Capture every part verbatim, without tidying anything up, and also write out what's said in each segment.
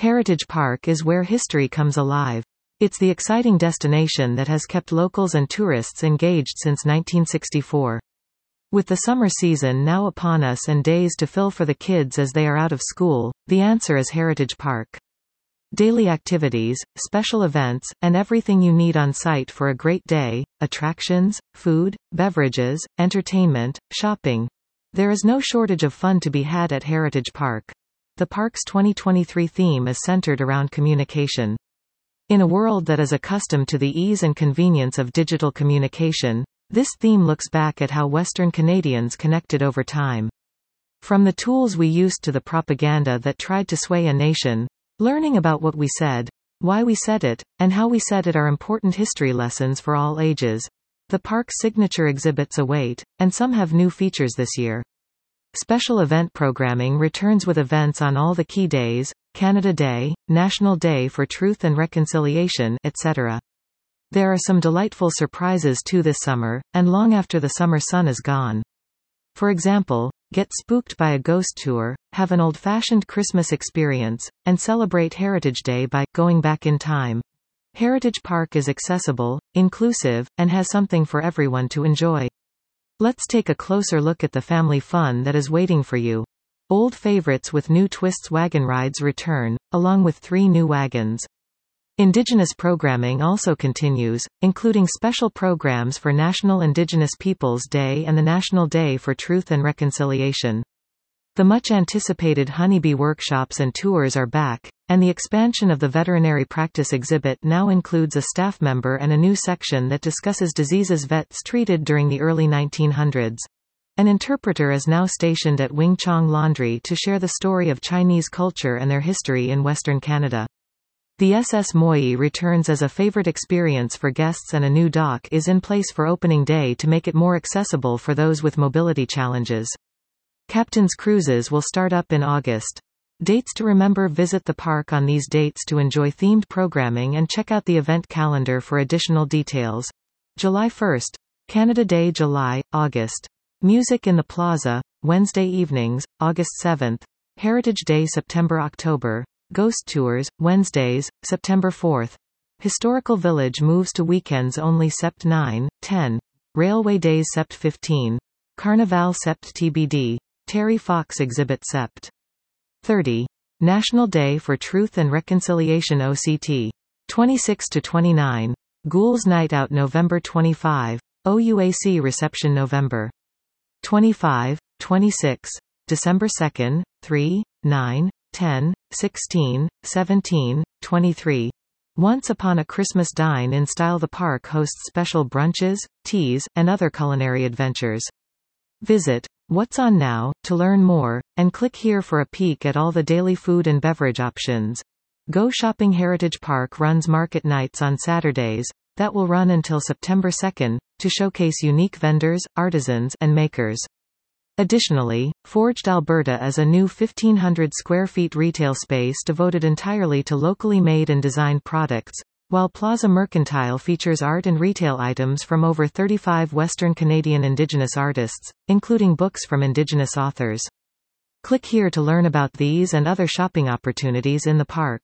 Heritage Park is where history comes alive. It's the exciting destination that has kept locals and tourists engaged since nineteen sixty-four. With the summer season now upon us and days to fill for the kids as they are out of school, the answer is Heritage Park. Daily activities, special events, and everything you need on site for a great day, attractions, food, beverages, entertainment, shopping. There is no shortage of fun to be had at Heritage Park. The park's twenty twenty-three theme is centered around communication. In a world that is accustomed to the ease and convenience of digital communication, this theme looks back at how Western Canadians connected over time. From the tools we used to the propaganda that tried to sway a nation, learning about what we said, why we said it, and how we said it are important history lessons for all ages. The park's signature exhibits await, and some have new features this year. Special event programming returns with events on all the key days, Canada Day, National Day for Truth and Reconciliation, et cetera. There are some delightful surprises too this summer, and long after the summer sun is gone. For example, get spooked by a ghost tour, have an old-fashioned Christmas experience, and celebrate Heritage Day by going back in time. Heritage Park is accessible, inclusive, and has something for everyone to enjoy. Let's take a closer look at the family fun that is waiting for you. Old favorites with new twists. Wagon rides return, along with three new wagons. Indigenous programming also continues, including special programs for National Indigenous Peoples Day and the National Day for Truth and Reconciliation. The much-anticipated honeybee workshops and tours are back, and the expansion of the veterinary practice exhibit now includes a staff member and a new section that discusses diseases vets treated during the early nineteen hundreds. An interpreter is now stationed at Wing Chong Laundry to share the story of Chinese culture and their history in Western Canada. The S S Moyi returns as a favorite experience for guests, and a new dock is in place for opening day to make it more accessible for those with mobility challenges. Captain's Cruises will start up in August. Dates to remember: visit the park on these dates to enjoy themed programming and check out the event calendar for additional details. July first, Canada Day. July, August. Music in the Plaza, Wednesday evenings, August seventh. Heritage Day. September October. Ghost tours, Wednesdays, September fourth. Historical Village moves to weekends only. Sept nine, ten. Railway Days. Sept fifteen. Carnival. Sept T B D. Terry Fox exhibit. Sept thirty. National Day for Truth and Reconciliation. O C T. twenty-six to twenty-nine. Ghouls Night Out. November twenty-fifth. O U A C reception. November twenty-fifth, twenty-sixth. December second, three, nine, ten, sixteen, seventeen, twenty-three. Once Upon a Christmas Dine in Style. The park hosts special brunches, teas, and other culinary adventures. Visit What's On Now to learn more, and click here for a peek at all the daily food and beverage options. Go shopping. Heritage Park runs market nights on Saturdays, that will run until September second, to showcase unique vendors, artisans, and makers. Additionally, Forged Alberta is a new fifteen hundred square feet retail space devoted entirely to locally made and designed products, while Plaza Mercantile features art and retail items from over thirty-five Western Canadian Indigenous artists, including books from Indigenous authors. Click here to learn about these and other shopping opportunities in the park.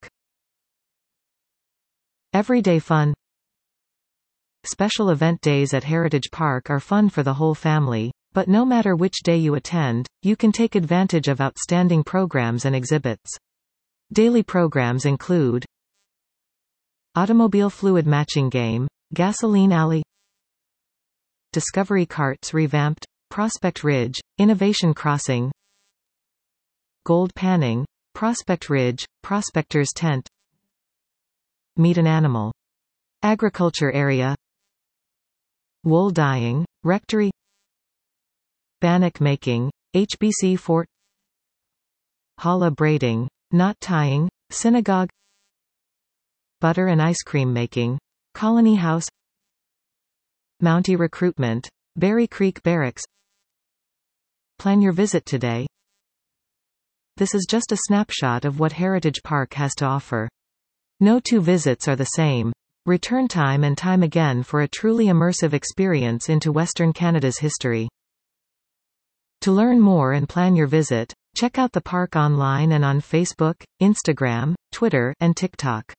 Everyday fun. Special event days at Heritage Park are fun for the whole family, but no matter which day you attend, you can take advantage of outstanding programs and exhibits. Daily programs include Automobile Fluid Matching Game, Gasoline Alley, Discovery Carts revamped, Prospect Ridge, Innovation Crossing, Gold Panning, Prospect Ridge, Prospector's Tent, Meet an Animal, Agriculture Area, Wool Dyeing, Rectory, Bannock Making, H B C Fort, Challah Braiding, Knot Tying, Synagogue, Butter and Ice Cream Making, Colony House, Mountie Recruitment, Berry Creek Barracks. Plan your visit today. This is just a snapshot of what Heritage Park has to offer. No two visits are the same. Return time and time again for a truly immersive experience into Western Canada's history. To learn more and plan your visit, Check out the park online and on Facebook, Instagram, Twitter, and TikTok.